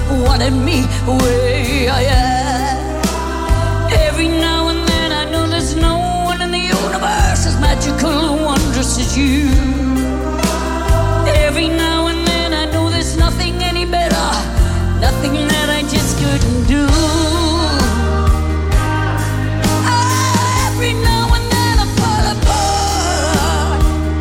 wanted me where I am. Every now and then I know there's no one in the universe as magical and wondrous as you. Every now and then I know there's nothing any better, nothing that I just couldn't do. Every now and then I fall apart.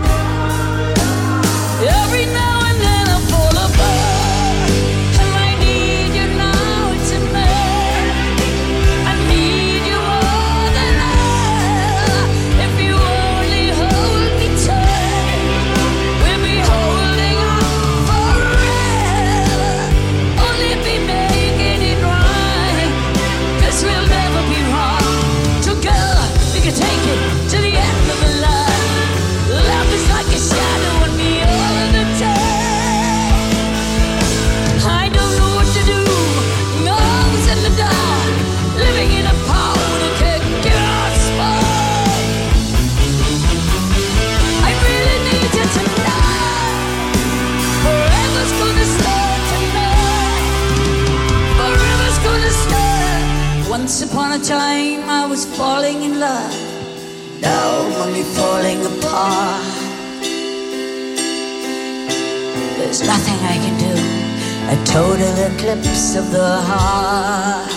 Every now and then I fall apart. And I need you now to me. I need you more than ever. If you only hold me tight, we'll be holding on forever. Only be making it right, 'cause we'll never be wrong. Together we can take it to the end of the line. Love is like a shadow on me all the time. I don't know what to do. No, it's in the dark, living in a power that can't get us by. I really need you tonight. Forever's gonna start tonight. Forever's gonna start. Once upon a time I was falling in love. Now I'm only falling apart. There's nothing I can do. A total eclipse of the heart.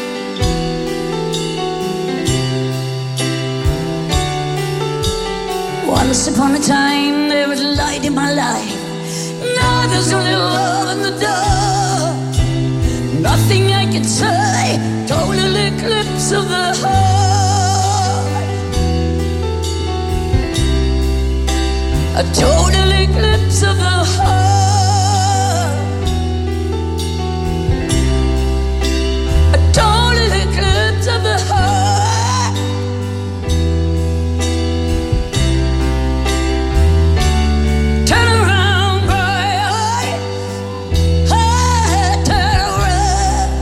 Once upon a time there was light in my life. Now there's only love in the dark. Nothing I can say. Total eclipse of the heart. A total eclipse of the heart. A total eclipse of the heart. Turn around, bright. Turn around.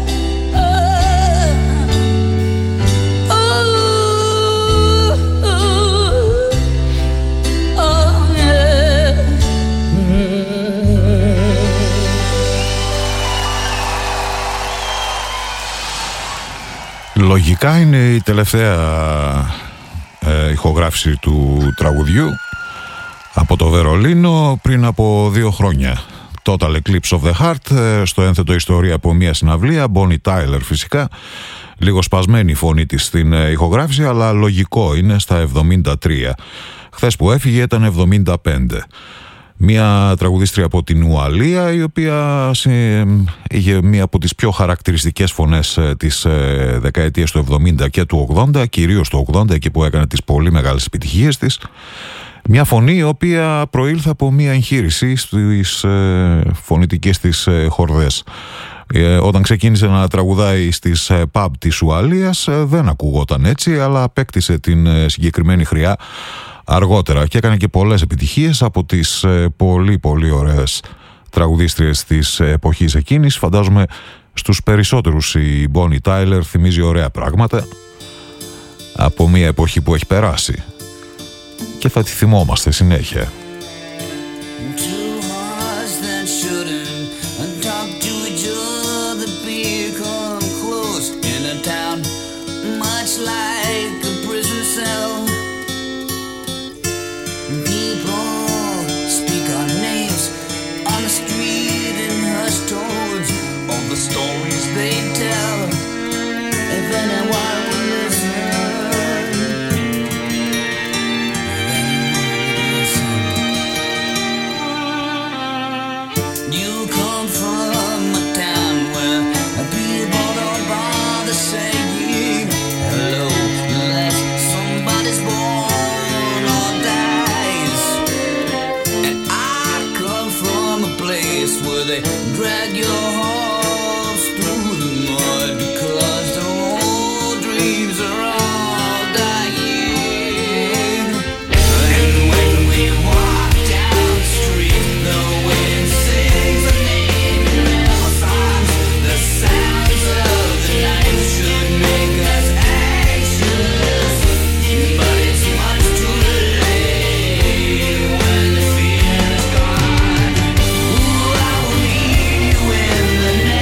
Λογικά είναι η τελευταία ηχογράφηση του τραγουδιού από το Βερολίνο πριν από 2 χρόνια. Total Eclipse of the Heart, στο ένθετο ιστορία από μια συναυλία, Bonnie Tyler φυσικά. Λίγο σπασμένη η φωνή της στην ηχογράφηση, αλλά λογικό είναι στα 73. Χθες που έφυγε ήταν 75. Μια τραγουδίστρια από την Ουαλία, η οποία είχε μία από τις πιο χαρακτηριστικές φωνές της δεκαετίας του 70 και του 80, κυρίως του 80, εκεί που έκανε τις πολύ μεγάλες επιτυχίες της. Μια φωνή η οποία προήλθε από μια εγχείρηση στις φωνητικές της χορδές. Όταν ξεκίνησε να τραγουδάει στις pub της Ουαλίας δεν ακουγόταν έτσι, αλλά απέκτησε την συγκεκριμένη χρειά αργότερα και έκανε και πολλές επιτυχίες από τις πολύ πολύ ωραίες τραγουδίστριες της εποχής εκείνης. Φαντάζομαι στους περισσότερους η Bonnie Tyler θυμίζει ωραία πράγματα από μια εποχή που έχει περάσει και θα τη θυμόμαστε συνέχεια. Stories they tell, if anyone will listen, you come from a town where people don't bother saying hello unless somebody's born or dies. And I come from a place where they drag your heart the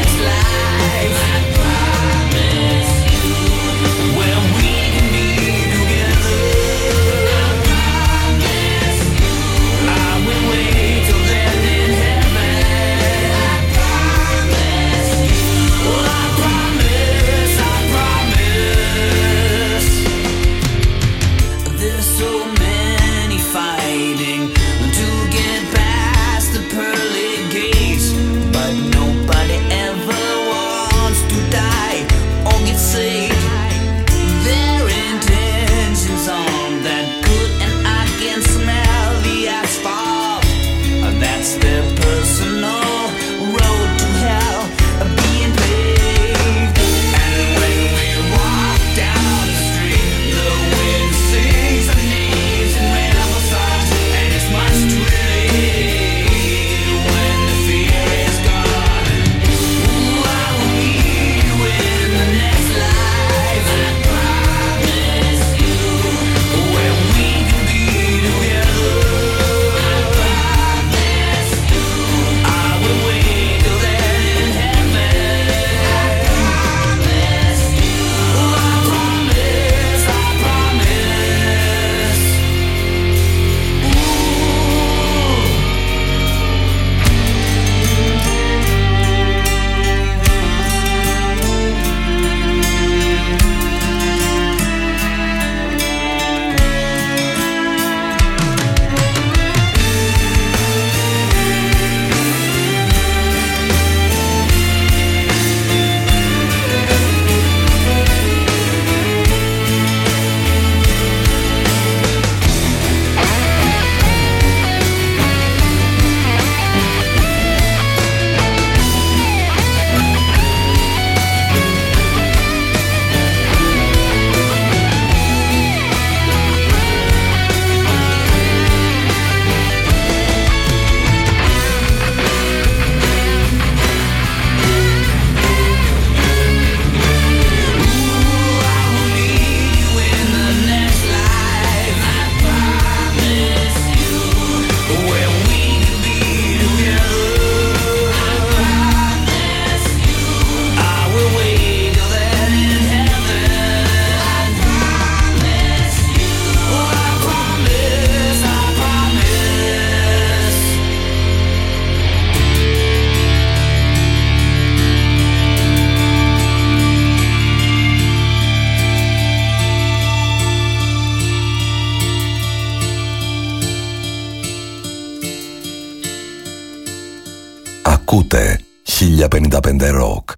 Ακούτε 1055 Rock.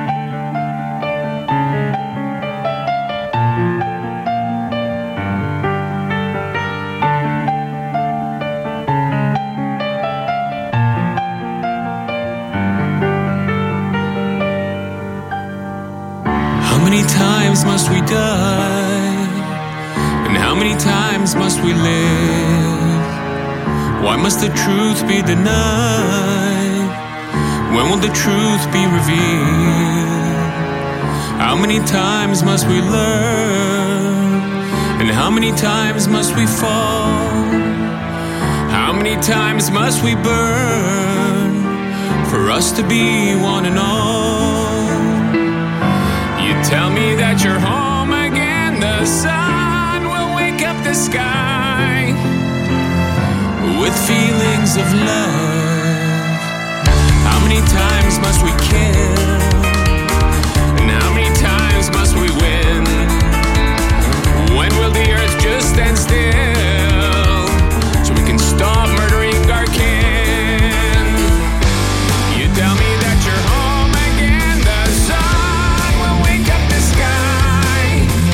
How many times must we die? And how many times must we live? Why must the truth be denied? When will the truth be revealed? How many times must we learn? And how many times must we fall? How many times must we burn for us to be one and all? You tell me that you're home again, the sun will wake up the sky with feelings of love. How many times must we kill? And how many times must we win? When will the earth just stand still so we can stop murdering our kin? You tell me that you're home again, the sun will wake up the sky.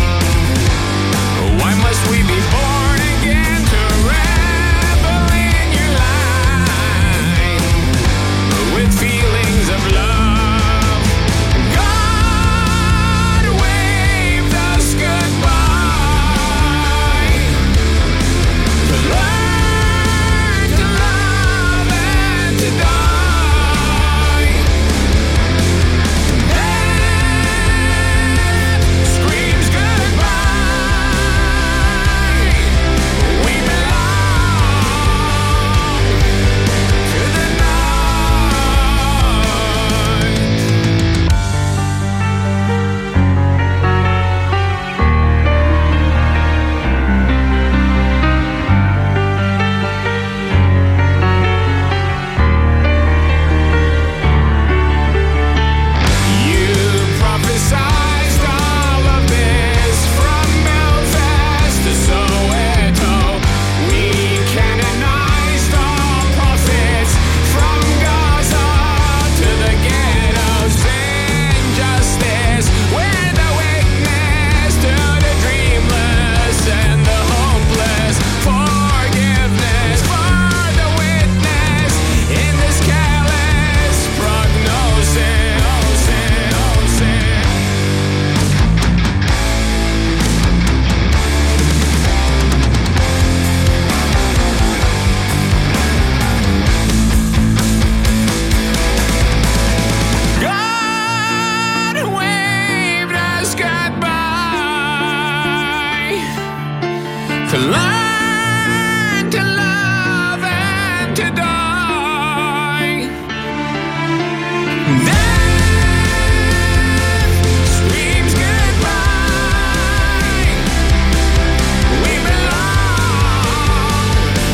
Why must we be born again to revel in your light with feelings of love? God waved us goodbye to learn to love and to die. Death screams goodbye. We belong to the night. You prophesized all of this from Belfast to Soweto. We canonized all prophets from Gaza to the ghettos. Injustice, we're the witness to the dreamless and the hopeless. Forgiveness for the witness in this careless prognosis. God waved us goodbye to learn to love and to die. Death screams goodbye. We belong.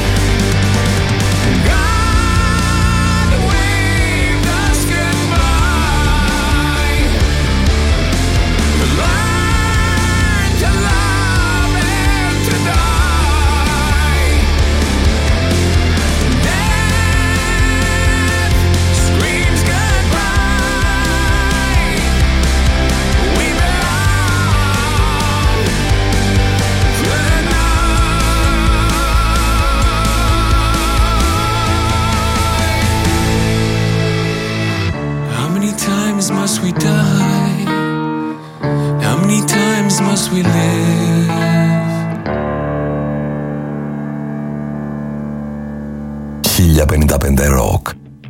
God waved us goodbye to learn to love and to die. Death screams goodbye. We belong to the night. How many times must we die? How many times must we live? 1055 Rock.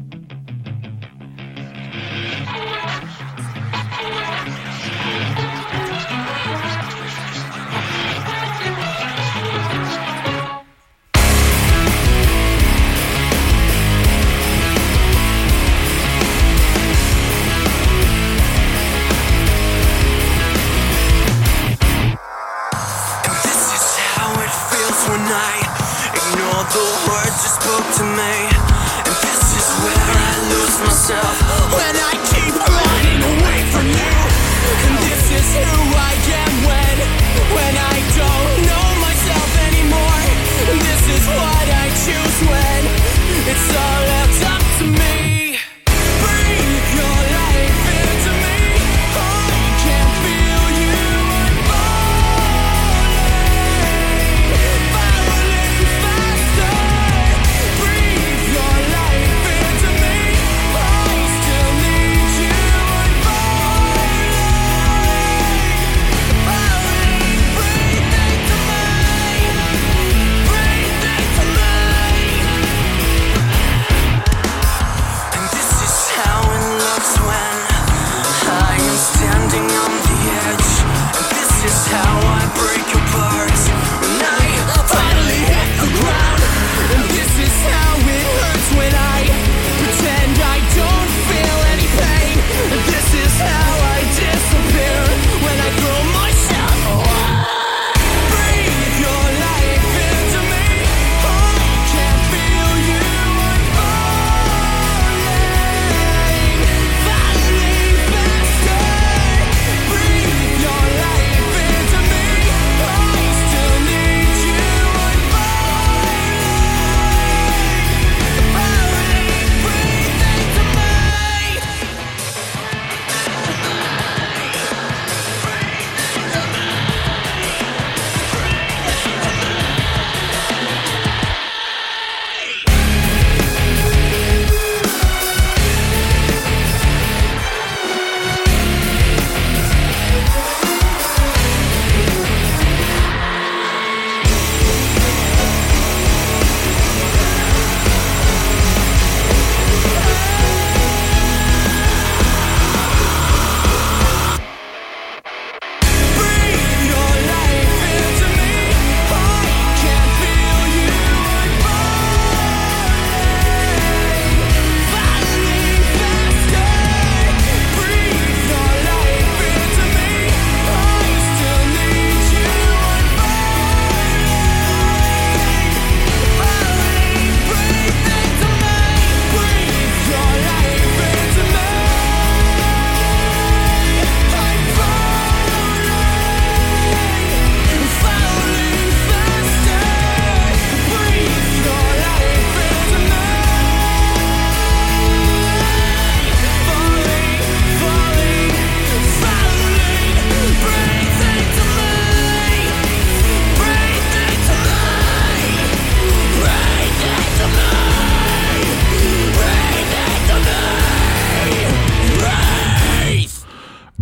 This is how it feels when I ignore the words you spoke to me. And this is where I lose myself when I keep running away from you. And this is who I am when I don't know myself anymore. And this is what I choose when it's all left up to me.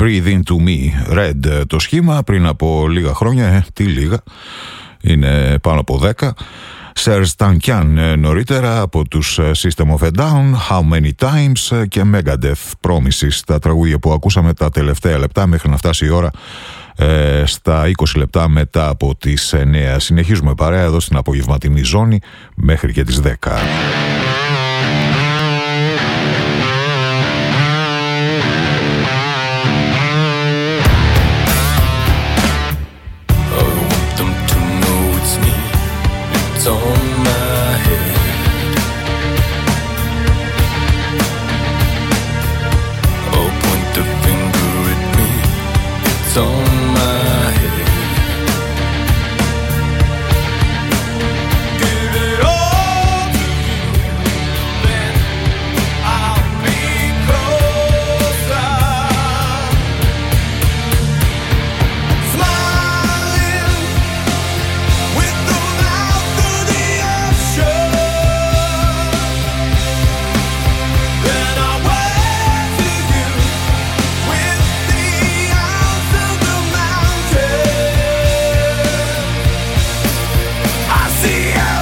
Breathe Into Me, Red το σχήμα, πριν από λίγα χρόνια, τι λίγα, είναι πάνω από 10. Serge Tankian νωρίτερα από τους System of a Down, How Many Times και Megadeth, Promises, τα τραγούδια που ακούσαμε τα τελευταία λεπτά μέχρι να φτάσει η ώρα στα 20 λεπτά μετά από τις 9. Συνεχίζουμε παρέα εδώ στην απογευματινή ζώνη μέχρι και τις 10. It's on my head. Oh, point the finger at me. It's on my head. Give it all to you, then I'll be closer. Smiling with the mouth of the ocean. Then I wave to you with the arms of the mountain. I see you.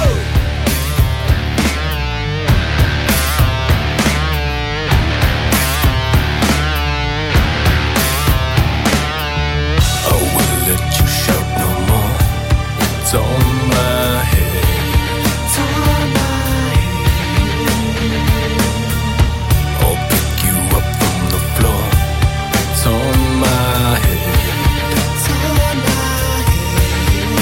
I will let you shout no more. It's on my head. It's on my head. I'll pick you up from the floor. It's on my head. It's on my head.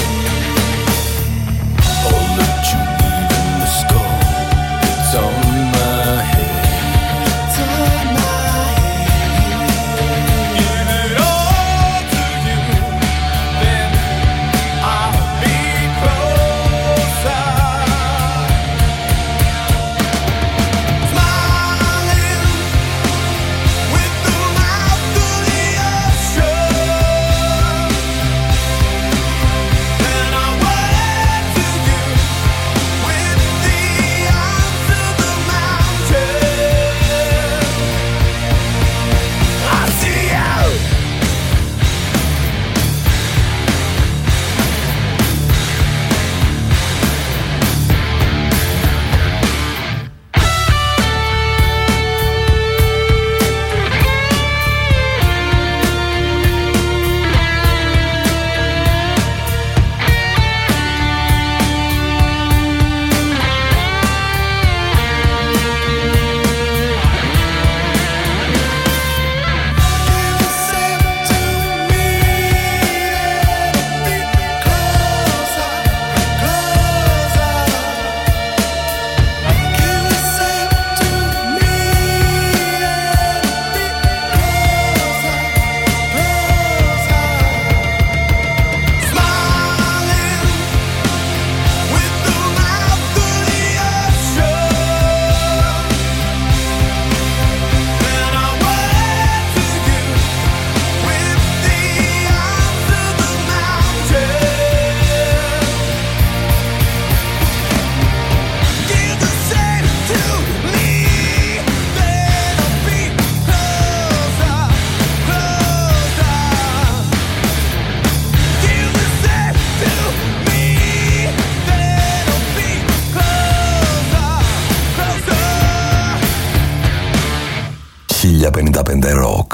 I'll let you even the score. It's on my head. It's on my head. Give it all to you, then I'll be closer. Smiling with the mouth of the ocean. Then I wave to you with the arms of the mountain. I see you. Rock.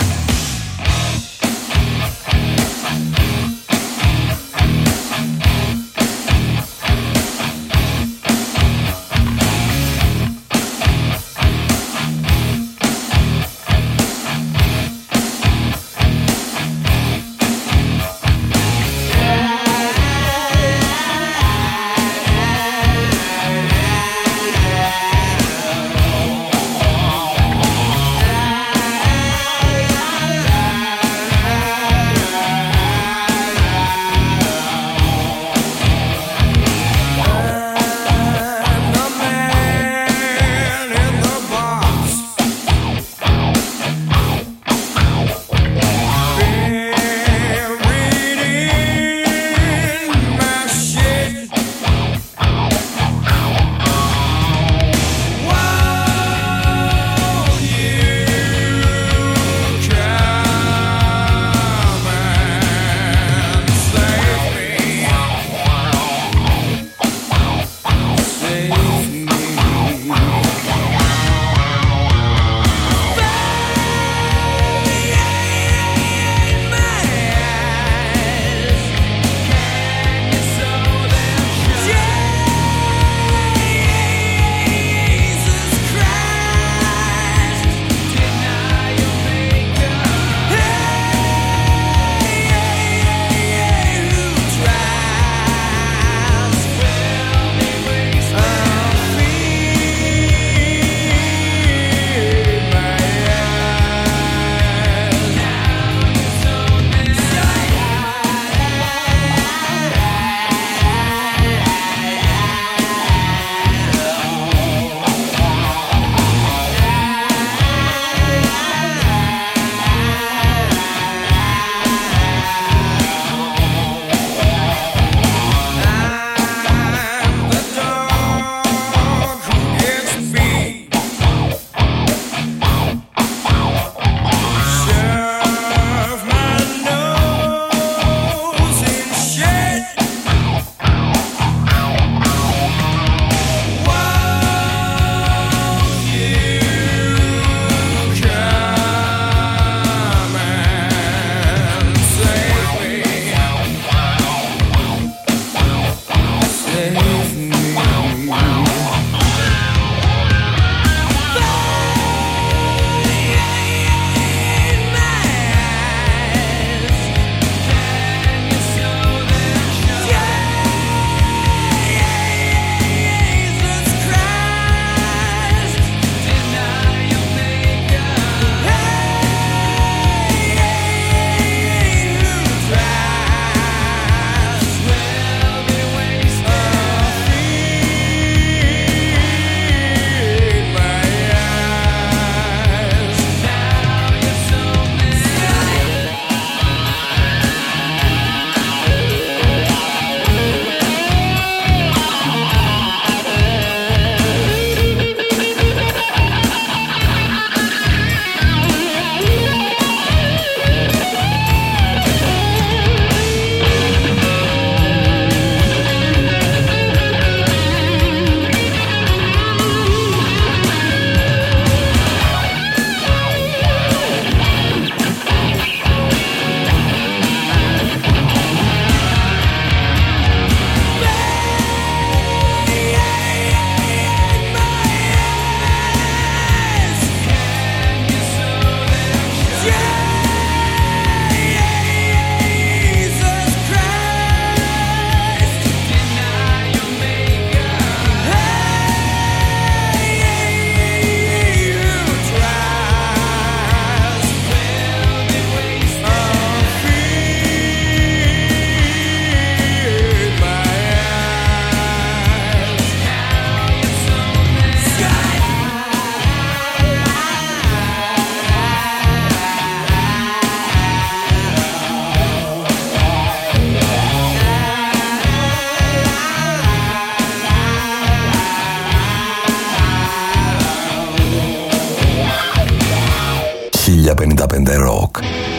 1055 Rock.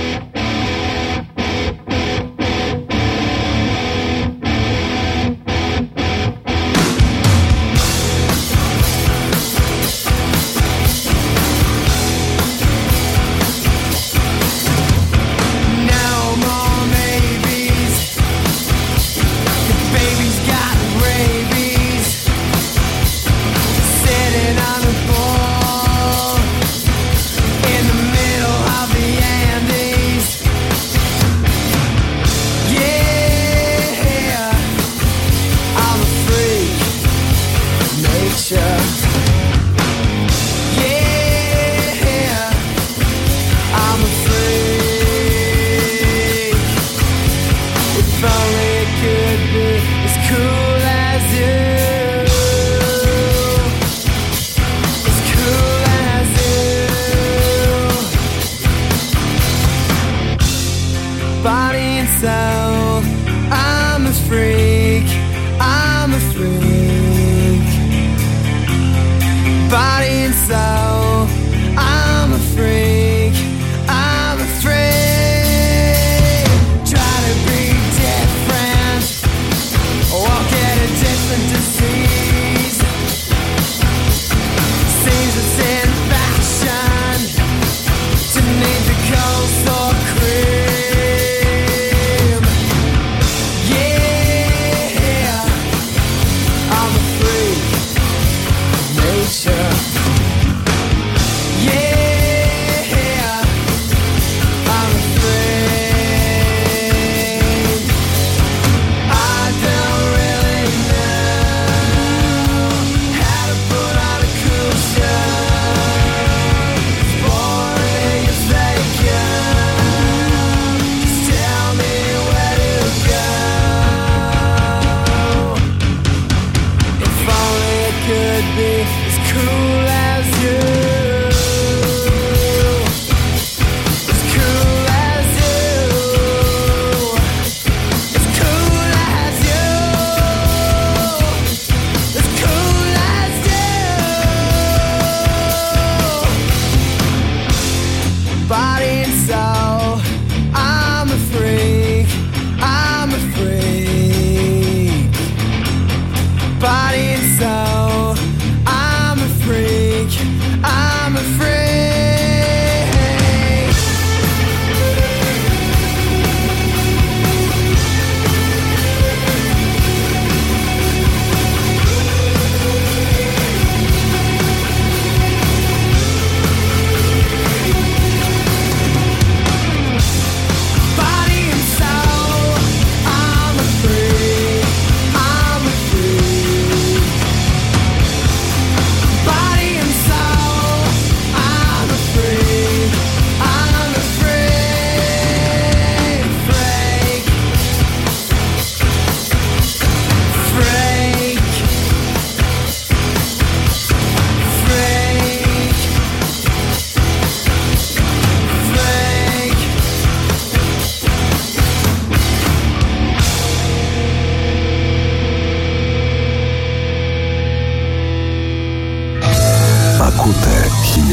Ακούτε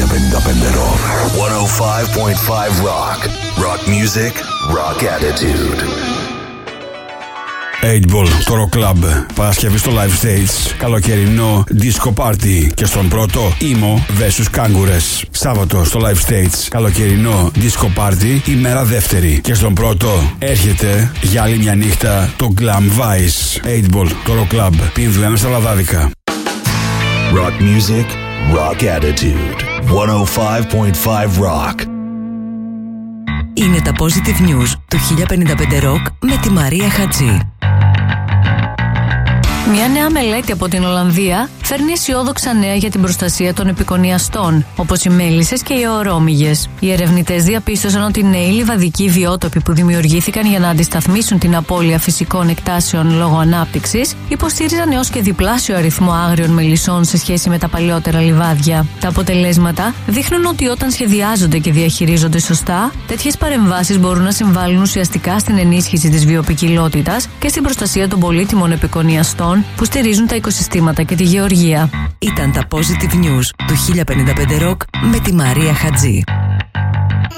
1055 Rock. 105.5 Rock. Rock music, rock attitude. 8-Ball, το Rock Club. Παρασκευή στο Live Stage. Καλοκαιρινό disco party. Και στον πρώτο, Emo vs Kangourous. Σάββατο στο Live Stage. Καλοκαιρινό disco party. Ημέρα δεύτερη. Και στον πρώτο έρχεται για άλλη μια νύχτα το Glam Vice. 8-Ball, το Rock Club. Πίνδουλα στα λαδάδικα. Rock music, rock attitude. 105.5 Rock. Είναι τα Positive News του 1055 Rock με τη Μαρία Χατζή. Μια νέα μελέτη από την Ολλανδία φέρνει αισιόδοξα νέα για την προστασία των επικονιαστών, όπως οι μέλισσες και οι ορόμυγες. Οι ερευνητές διαπίστωσαν ότι οι νέοι λιβαδικοί βιότοποι που δημιουργήθηκαν για να αντισταθμίσουν την απώλεια φυσικών εκτάσεων λόγω ανάπτυξης υποστήριζαν έως και διπλάσιο αριθμό άγριων μελισσών σε σχέση με τα παλιότερα λιβάδια. Τα αποτελέσματα δείχνουν ότι όταν σχεδιάζονται και διαχειρίζονται σωστά, τέτοιες παρεμβάσεις μπορούν να συμβάλλουν ουσιαστικά στην ενίσχυση της βιοποικιλότητας και στην προστασία των πολύτιμων επικονιαστών που στηρίζουν τα οικοσυστήματα και τη γεωργία. Ήταν τα Positive News του 1055 Rock με τη Μαρία Χατζή.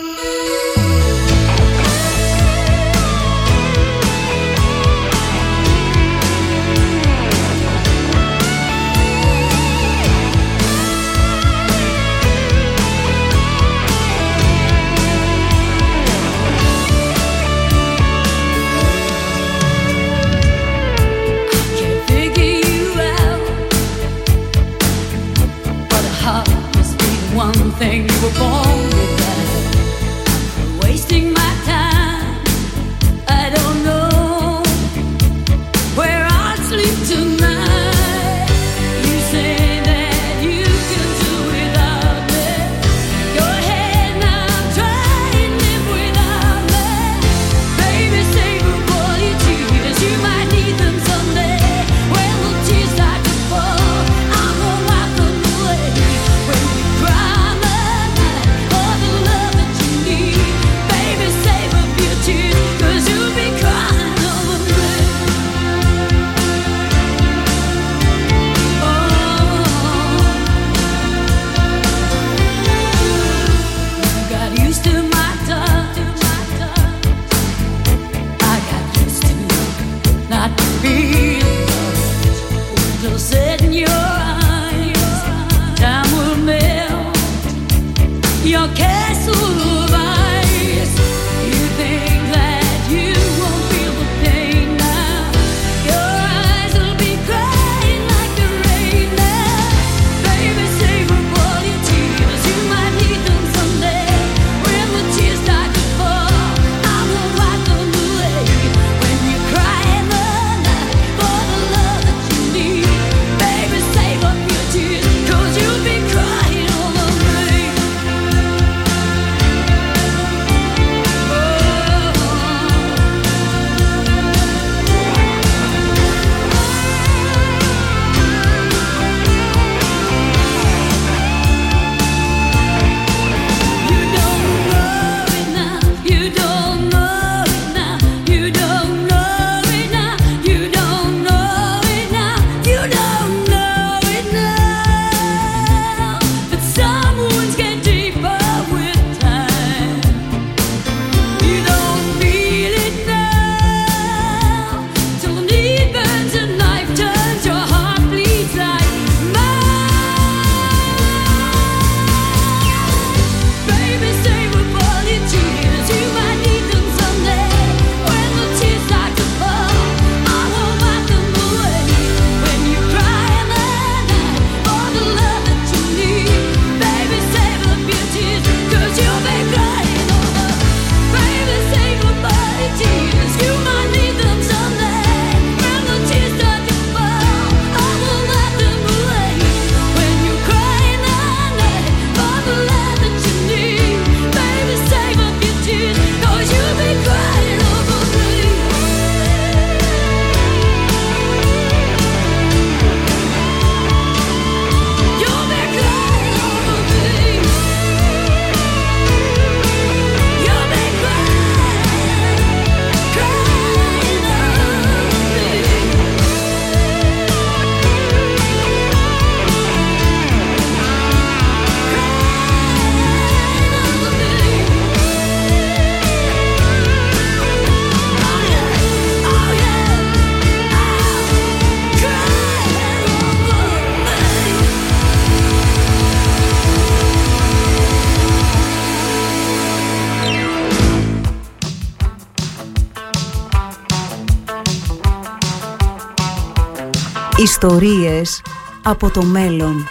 Ιστορίες από το μέλλον.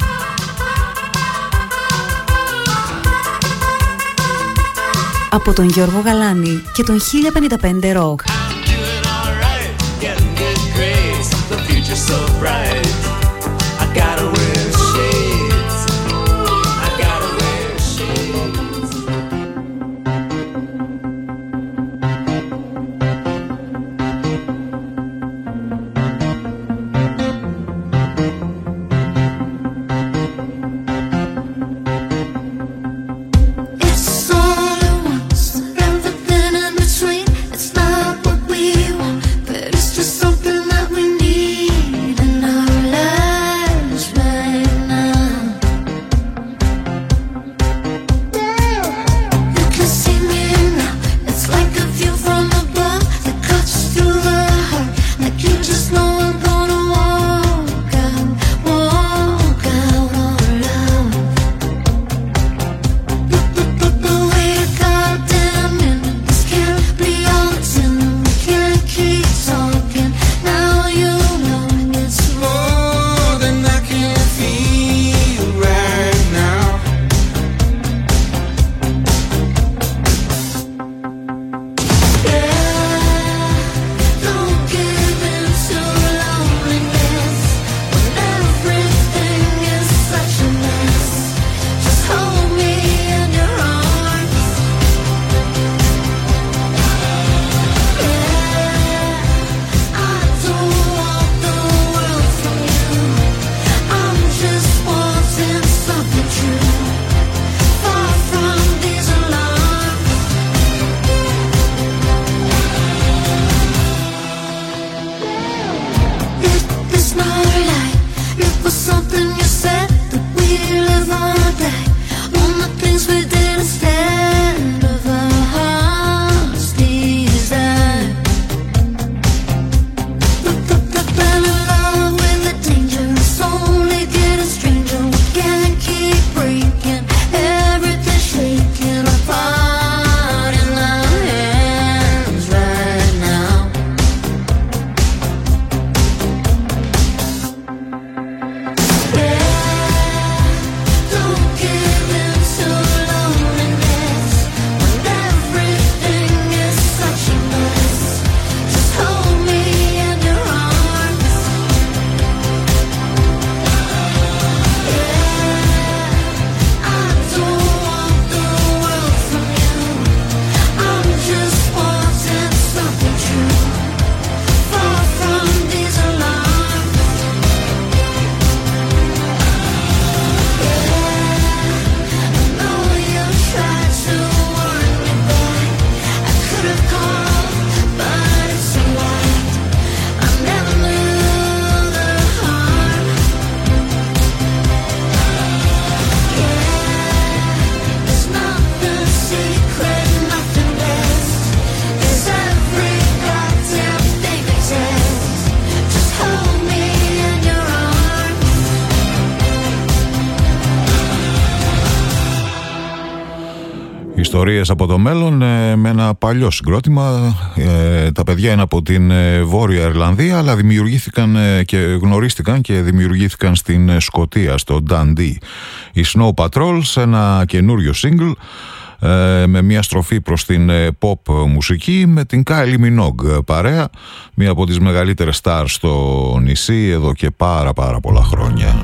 Από τον Γιώργο Γαλάνη και τον 1055 Rock. Something that we need in our lives. Ιστορίες από το μέλλον με ένα παλιό συγκρότημα. Τα παιδιά είναι από την Βόρεια Ιρλανδία, αλλά δημιουργήθηκαν και γνωρίστηκαν και δημιουργήθηκαν στην Σκωτία, στο Dundee. Η Snow Patrol, ένα καινούριο single με μια στροφή προς την pop μουσική, με την Kylie Minogue παρέα, μία από τις μεγαλύτερες stars στο νησί εδώ και πάρα πολλά χρόνια.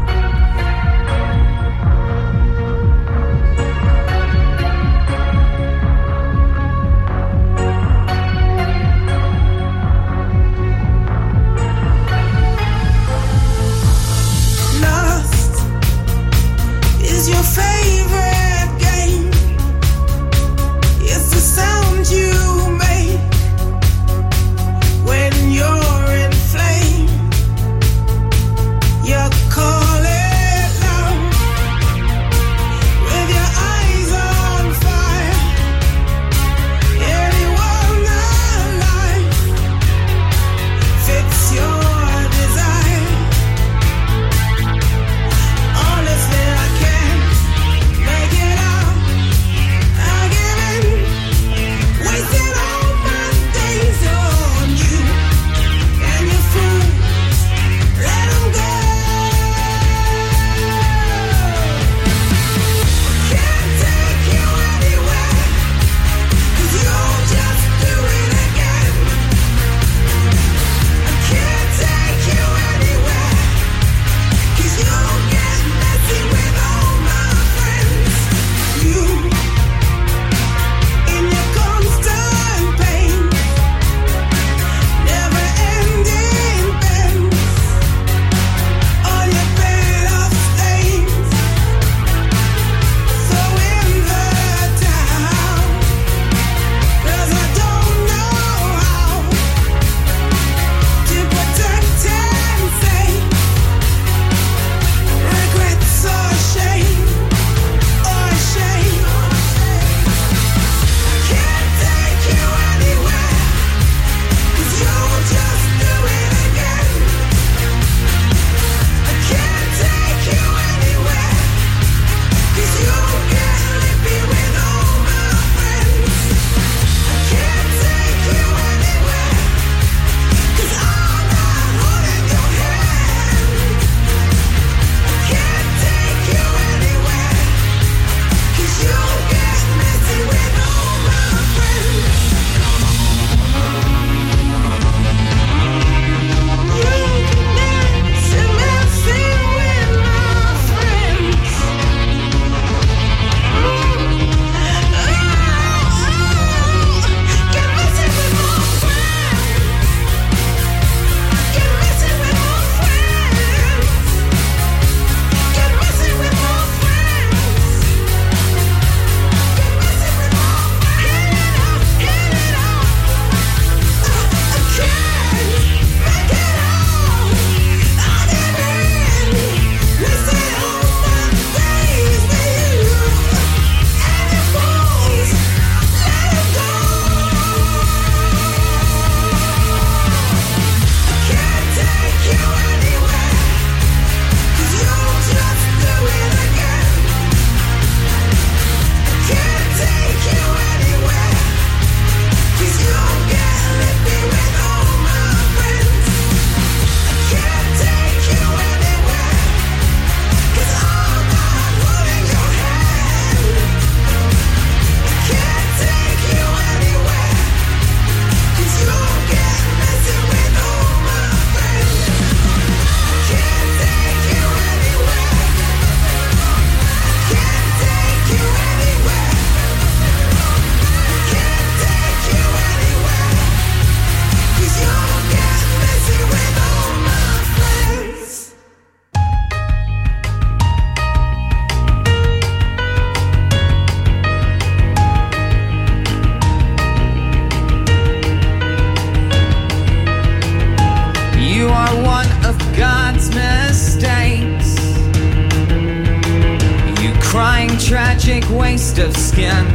tragic waste of skin.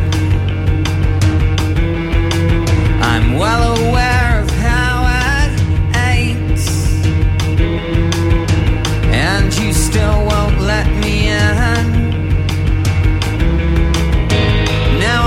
I'm well aware of how it aches, and you still won't let me in. Now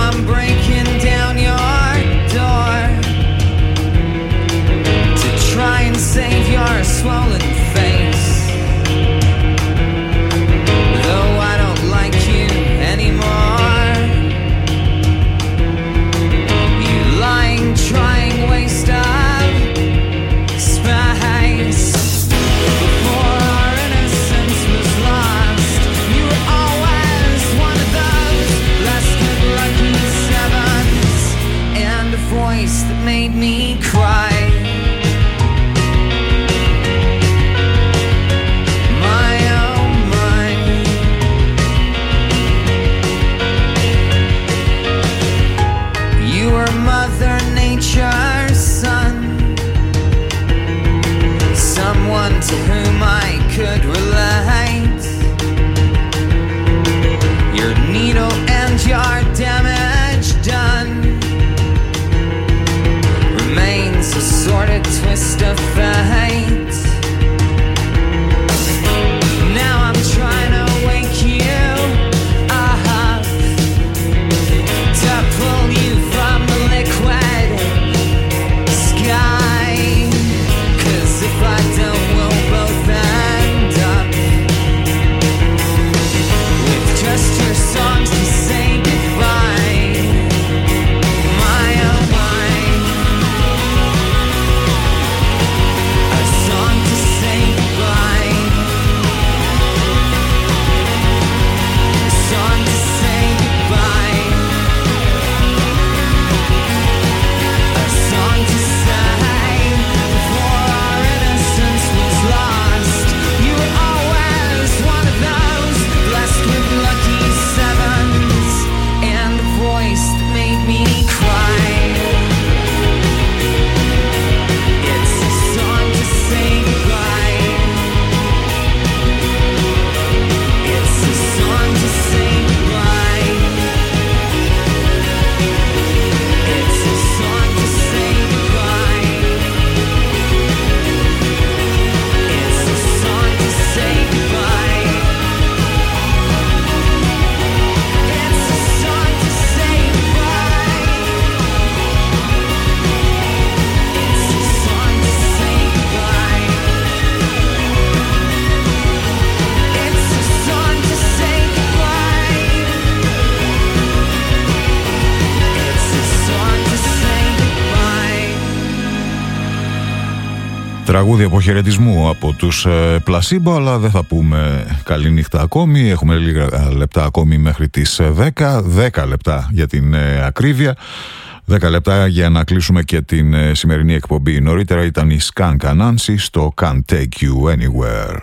Τραγούδι αποχαιρετισμού από τους Πλασίμπο, αλλά δεν θα πούμε καλή νύχτα ακόμη. Έχουμε λίγα λεπτά ακόμη μέχρι τις 10 λεπτά για την ακρίβεια. 10 λεπτά για να κλείσουμε και την σημερινή εκπομπή. Νωρίτερα ήταν η Skunk Anansi στο Can't Take You Anywhere.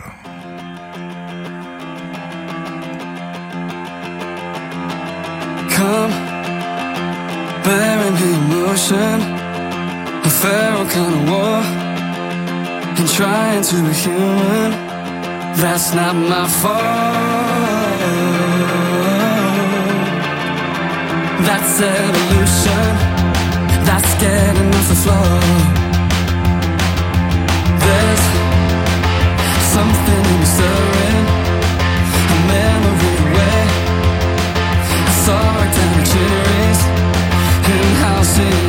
Come, bearing the emotion, a feral kind of war, and trying to be human. That's not my fault. That's evolution. That's getting off the floor. There's something in the stirring, a memory away. I saw it down the cherries in housing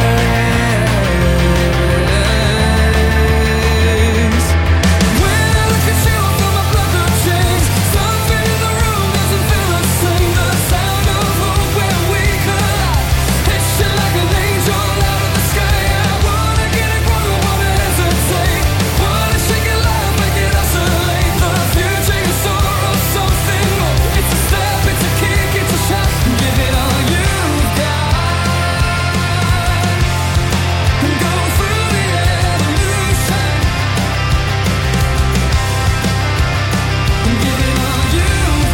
days. When I look at you, I feel my blood could change. Something in the room doesn't feel the same. The sound of hope when we collide. It's shit like an angel out of the sky. I wanna get it wrong, I wanna hesitate. Wanna shake it loud, make it oscillate. The future is sorrow, something more. It's a step, it's a kick, it's a shot. Give it all you've got. Go through the evolution. Give it all you've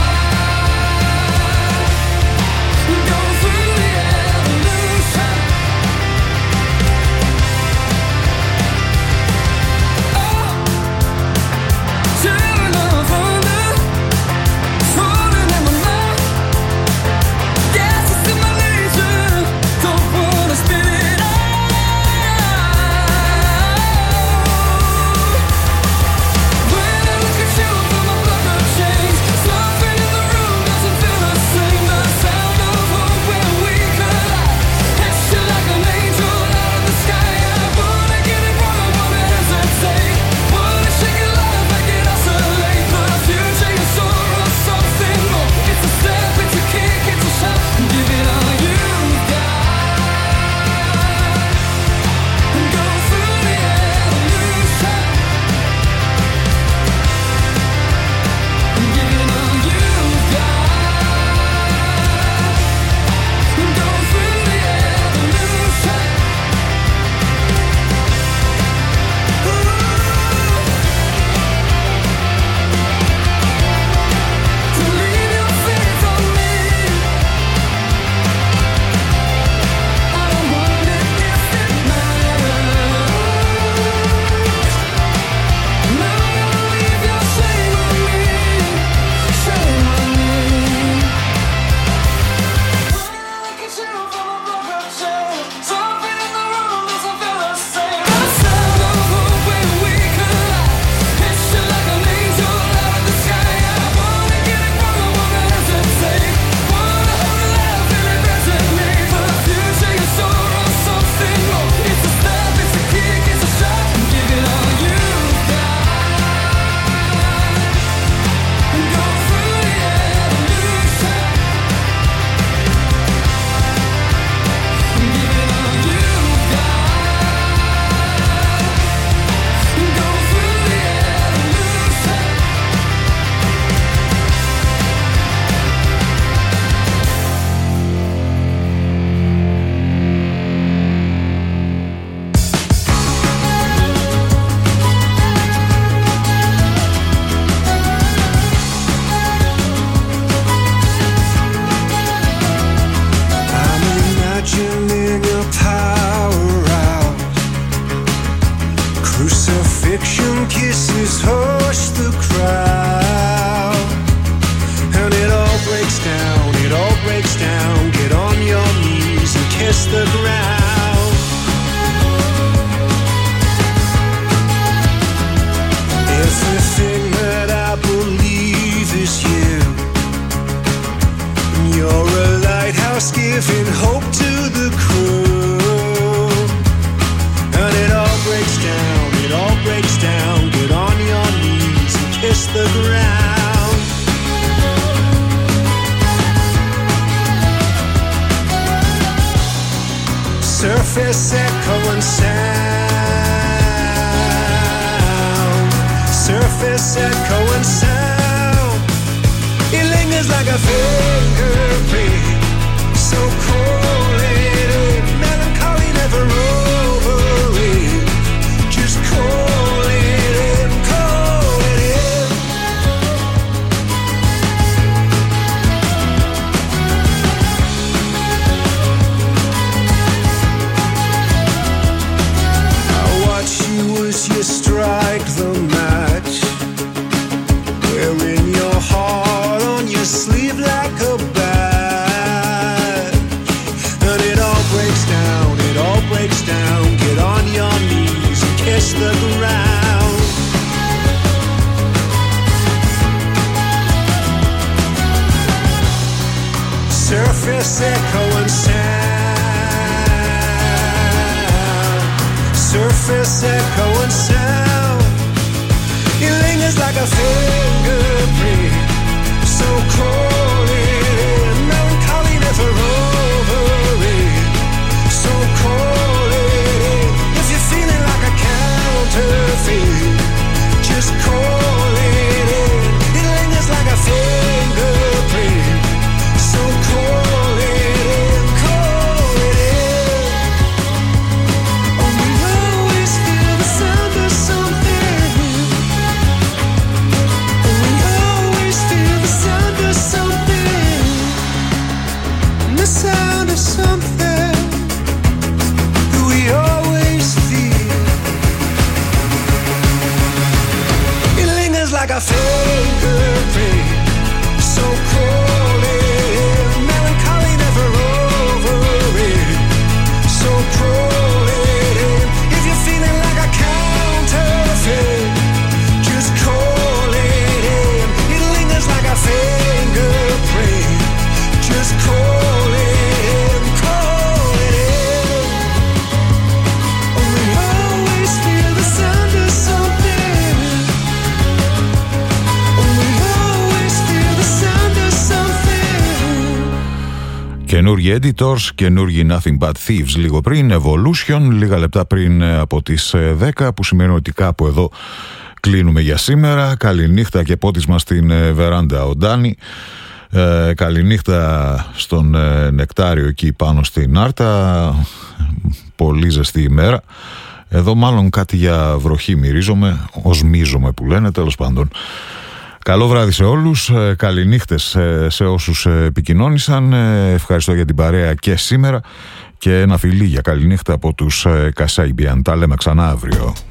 got. Go through the evolution. Oh, turn off under, falling in my mouth. Guess it's in my nature. Don't wanna spit it out. When I look at you, I feel my blood could change. Something in the room doesn't feel the same. The sound of hope when we collide. It's shit like an angel out of the sky. I wanna get it wrong, I wanna hesitate. Wanna shake it loud, make it oscillate. The future is sorrow, something more. It's a step, it's a kick, it's a shot. Give it all you've got. Go through the evolution. Give it all you've got. Go through the evolution. To leave your faith on me. I don't want it if it matters. No, leave your shame on me. Shame on me. When I look at you, feel my blood run cold. Something in the room doesn't feel the same. The sound of hope when we collide. It's shit like an angel out of the sky. I wanna get it wrong, I wanna hesitate. Wanna hold it loud, feel it resonate. The future is sorrow, something more. It's a step, it's a kick, it's a shot. Give it all you've got. Go through the evolution. Give it all you've got. Go through the evolution. I'm imagining your power out. Crucifixion kisses hush the crowd. And it all breaks down, it all breaks down. Get on your knees and kiss the ground. Everything that I believe is you. You're a lighthouse giving hope to the crew. And it all breaks down, it all breaks down. Get on your knees and kiss the ground. Surface echo and sound. surface echo and sound. It lingers like a fingerprint, so correlated. Melancholy never over it. Just call it in, call it in. I watch you as you strike the match, wearing your heart on your sleeve like a badge. And it all breaks down, it all breaks down. Get on your knees and kiss the ground. Surface echo and sound. Surface echo and sound. It lingers like a fingerprint, so cold in. Melancholy never over it, so cold in. If you're feeling like a counterfeit, just call it in. It lingers like a fingerprint, so call it in, call it in. Oh, we always feel the sound of something. Oh, we always feel the sound of something. The sound of something that we always feel. It lingers like a fingerprint, so cold in. Melancholy never over it, so cold in. If you're feeling like a counterfeit, just call it in. It lingers like a fingerprint, just call it in, call it in. Oh, we always feel the sound of something. Oh, we always feel the sound of something. Καινούργιοι editors, καινούργιοι Nothing But Thieves λίγο πριν, Evolution, λίγα λεπτά πριν από τις 10, που σημαίνει ότι κάπου εδώ κλείνουμε για σήμερα. Καληνύχτα και πότισμα στην βεράντα ο Ντάνι. Καληνύχτα στον Νεκτάριο εκεί πάνω στην Άρτα. Πολύ ζεστή ημέρα. Εδώ μάλλον κάτι για βροχή μυρίζομαι, οσμίζομαι που λένε, τέλος πάντων. Καλό βράδυ σε όλους, καληνύχτες σε όσους επικοινώνησαν. Ευχαριστώ για την παρέα και σήμερα και ένα φιλί για καληνύχτα από τους Kasabian. Τα λέμε ξανά αύριο.